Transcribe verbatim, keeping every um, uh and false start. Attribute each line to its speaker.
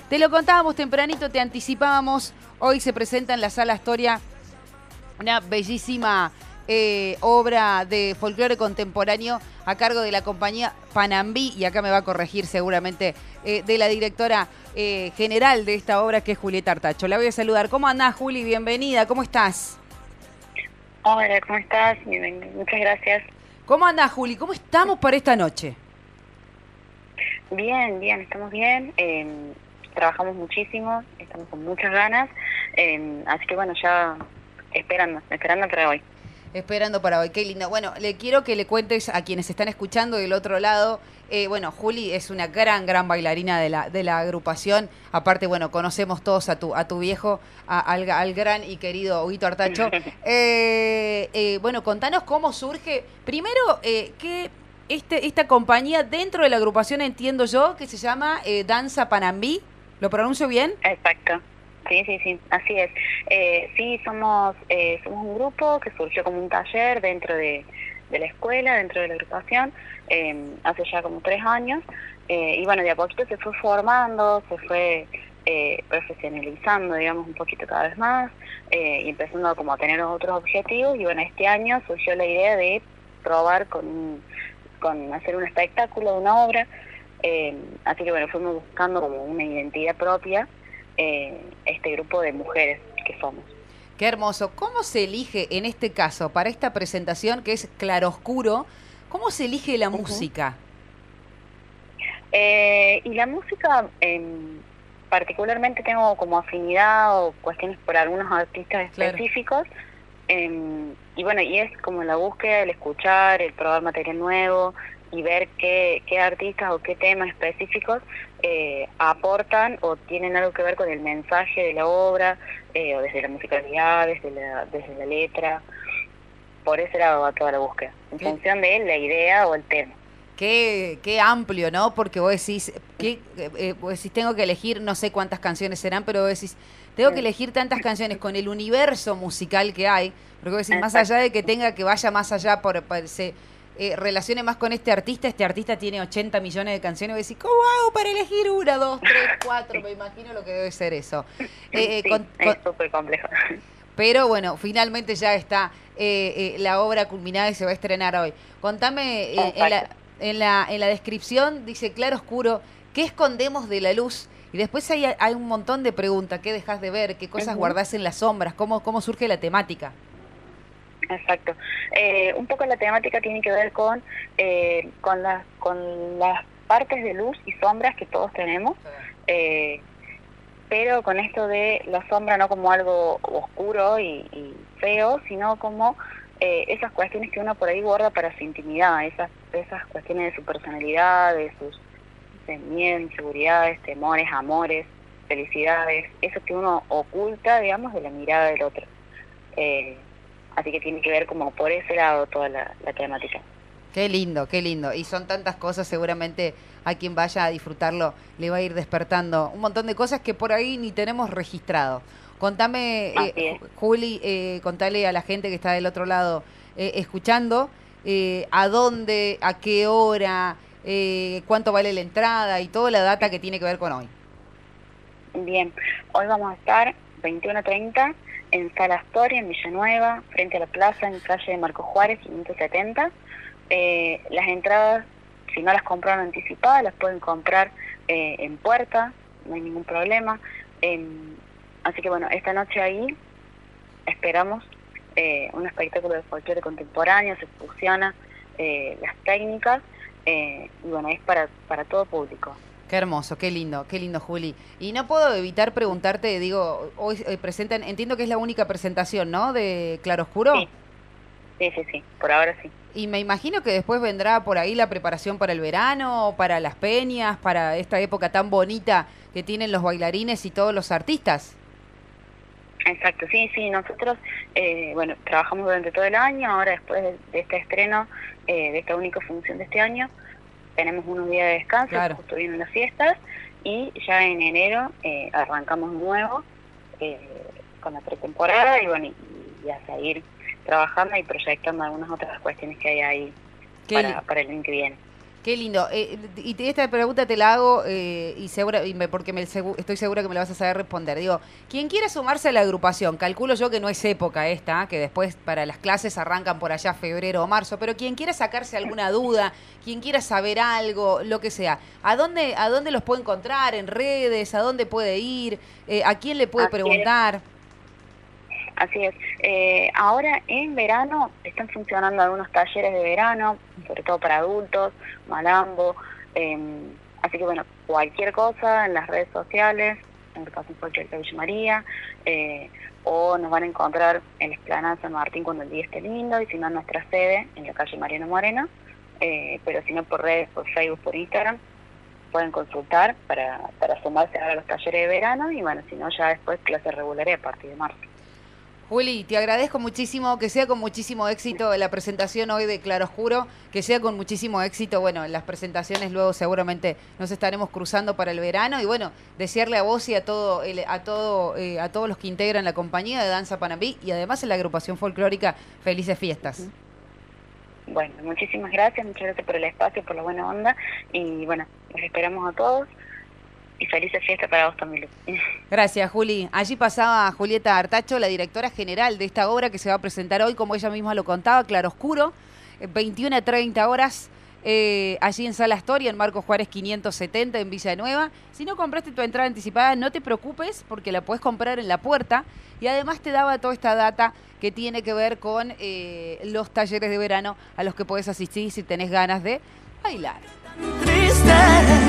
Speaker 1: Te lo contábamos tempranito, te anticipábamos. Hoy se presenta en la Sala Astoria una bellísima eh, obra de folclore contemporáneo a cargo de la compañía Panambí, y acá me va a corregir seguramente, eh, de la directora eh, general de esta obra, que es Julieta Artacho. La voy a saludar. ¿Cómo andás, Juli? Bienvenida. ¿Cómo estás?
Speaker 2: Hola, ¿cómo estás? Bien, muchas gracias.
Speaker 1: ¿Cómo andás, Juli? ¿Cómo estamos para esta noche?
Speaker 2: Bien, bien, estamos bien. Eh, trabajamos muchísimo, estamos con muchas ganas. Eh, así que bueno, ya esperando, esperando para hoy.
Speaker 1: Esperando para hoy, qué lindo. Bueno, le quiero que le cuentes a quienes están escuchando del otro lado. Eh, bueno, Juli es una gran, gran bailarina de la, de la agrupación. Aparte, bueno, conocemos todos a tu, a tu viejo, a, al, al gran y querido Huguito Artacho. Eh, eh, bueno, contanos cómo surge. Primero, eh, que este, esta compañía dentro de la agrupación, entiendo yo, que se llama eh, Danza Panambí. ¿Lo pronuncio bien?
Speaker 2: Exacto. Sí, sí, sí, así es. Eh, sí, somos eh, somos un grupo que surgió como un taller dentro de, de la escuela, dentro de la agrupación, eh, hace ya como tres años. Eh, y bueno, de a poquito se fue formando, se fue eh, profesionalizando, digamos, un poquito cada vez más, eh, y empezando como a tener otros objetivos. Y bueno, este año surgió la idea de probar con, con hacer un espectáculo, una obra. Eh, así que bueno, fuimos buscando como una identidad propia. Eh, este grupo de mujeres que somos.
Speaker 1: Qué hermoso. ¿Cómo se elige en este caso, para esta presentación que es claroscuro, cómo se elige la uh-huh. música?
Speaker 2: Eh, y la música, eh, particularmente tengo como afinidad o cuestiones por algunos artistas específicos. Claro. Eh, y bueno, y es como la búsqueda, el escuchar, el probar material nuevo y ver qué, qué artistas o qué temas específicos eh, aportan o tienen algo que ver con el mensaje de la obra, eh, o desde la musicalidad, desde la, desde la letra. Por ese lado va toda la búsqueda, en ¿Qué? función de la idea o el tema.
Speaker 1: Qué, qué amplio, ¿no? Porque vos decís, que, eh, vos decís, tengo que elegir, no sé cuántas canciones serán, pero vos decís, tengo que elegir tantas canciones con el universo musical que hay, porque vos decís, Exacto. más allá de que tenga que vaya más allá, por, por se eh, relacione más con este artista, este artista tiene ochenta millones de canciones, vos decís, ¿cómo hago para elegir una, dos, tres, cuatro? Me imagino lo que debe ser eso.
Speaker 2: Eh, sí, con, es súper complejo.
Speaker 1: Pero bueno, finalmente ya está eh, eh, la obra culminada y se va a estrenar hoy. Contame, eh, en, la, en, la, en la descripción dice claro oscuro, ¿qué escondemos de la luz? Y después hay, hay un montón de preguntas, ¿qué dejas de ver? ¿Qué cosas uh-huh. guardás en las sombras? ¿Cómo, cómo surge la temática?
Speaker 2: Exacto. Eh, un poco la temática tiene que ver con, eh, con, las, con las partes de luz y sombras que todos tenemos. Eh, pero con esto de la sombra no como algo oscuro y, y feo, sino como eh, esas cuestiones que uno por ahí guarda para su intimidad, esas, esas cuestiones de su personalidad, de sus de miedos, inseguridades, temores, amores, felicidades, eso que uno oculta, digamos, de la mirada del otro. Eh, así que tiene que ver como por ese lado toda la, la temática.
Speaker 1: Qué lindo, qué lindo. Y son tantas cosas, seguramente a quien vaya a disfrutarlo le va a ir despertando un montón de cosas que por ahí ni tenemos registrado. Contame, eh, Juli, eh, contale a la gente que está del otro lado eh, escuchando, eh, a dónde, a qué hora, eh, cuánto vale la entrada y toda la data que tiene que ver con hoy.
Speaker 2: Bien, hoy vamos a estar veintiuno treinta en Sala Astoria, en Villanueva, frente a la plaza, en calle de Marcos Juárez, quinientos setenta. Eh, las entradas, si no las compraron anticipadas, las pueden comprar eh, en puerta, no hay ningún problema. Eh, así que bueno, esta noche ahí esperamos eh, un espectáculo de folclore contemporáneo, se fusiona eh, las técnicas, eh, y bueno, es para, para todo público.
Speaker 1: Qué hermoso, qué lindo, qué lindo, Juli. Y no puedo evitar preguntarte, digo, hoy eh, presentan, entiendo que es la única presentación, ¿no?, de Claroscuro.
Speaker 2: Sí. Sí, sí, sí, por ahora sí.
Speaker 1: Y me imagino que después vendrá por ahí la preparación para el verano, para las peñas, para esta época tan bonita que tienen los bailarines y todos los artistas.
Speaker 2: Exacto, sí, sí, nosotros, eh, bueno, trabajamos durante todo el año, ahora después de, de este estreno, eh, de esta única función de este año, tenemos unos días de descanso, claro. Justo vienen las fiestas, y ya en enero eh, arrancamos nuevo eh, con la pretemporada y bueno, y, y a seguir trabajando y proyectando algunas otras cuestiones que hay ahí para, para el año que viene.
Speaker 1: Qué lindo. Eh, y esta pregunta te la hago eh, y segura, y me, porque me, estoy segura que me la vas a saber responder. Digo, quien quiera sumarse a la agrupación, calculo yo que no es época esta, que después para las clases arrancan por allá febrero o marzo, pero quien quiera sacarse alguna duda, quien quiera saber algo, lo que sea, ¿a dónde, a dónde los puede encontrar? ¿En redes? ¿A dónde puede ir? Eh, ¿A quién le puede
Speaker 2: Así
Speaker 1: preguntar?
Speaker 2: Es. Así es. Eh, ahora en verano están funcionando algunos talleres de verano, sobre todo para adultos, Malambo. Eh, así que bueno, cualquier cosa en las redes sociales, en el caso de Villa María, eh, o nos van a encontrar en la Explanada San Martín cuando el día esté lindo, y si no en nuestra sede, en la calle Mariano Moreno, eh, pero si no por redes, por Facebook, por Instagram, pueden consultar para, para sumarse a los talleres de verano, y bueno, si no ya después clases regulares a partir de marzo.
Speaker 1: Juli, te agradezco muchísimo, que sea con muchísimo éxito la presentación hoy de Claroscuro, que sea con muchísimo éxito, bueno, en las presentaciones luego seguramente nos estaremos cruzando para el verano, y bueno, desearle a vos y a todo, el, a todo, eh, a todos los que integran la compañía de Danza Panambí y además en la agrupación folclórica, felices fiestas.
Speaker 2: Bueno, muchísimas gracias, muchas gracias por el espacio, por la buena onda, y bueno, los esperamos a todos. Y felices fiestas para vos también, Lu.
Speaker 1: Gracias, Juli. Allí pasaba Julieta Artacho, la directora general de esta obra que se va a presentar hoy, como ella misma lo contaba, Claroscuro, veintiuna a treinta horas, eh, allí en Sala Astoria, en Marcos Juárez quinientos setenta, en Villanueva. Si no compraste tu entrada anticipada, no te preocupes, porque la puedes comprar en la puerta. Y además te daba toda esta data que tiene que ver con eh, los talleres de verano a los que puedes asistir si tenés ganas de bailar. Triste.